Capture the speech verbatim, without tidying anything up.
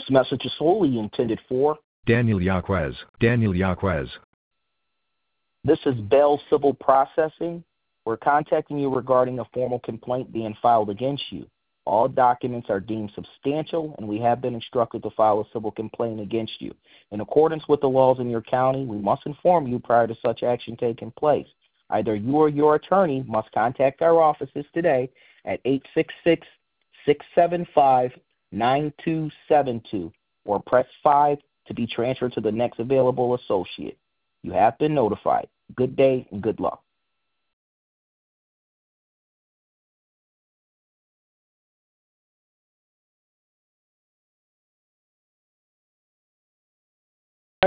This message is solely intended for Daniel Yaquez. Daniel Yaquez. This is Bell Civil Processing. We're contacting you regarding a formal complaint being filed against you. All documents are deemed substantial, and we have been instructed to file a civil complaint against you. In accordance with the laws in your county, we must inform you prior to such action taking place. Either you or your attorney must contact our offices today at eight six six, six seven five, nine two seven two or press five to be transferred to the next available associate. You have been notified. Good day and good luck.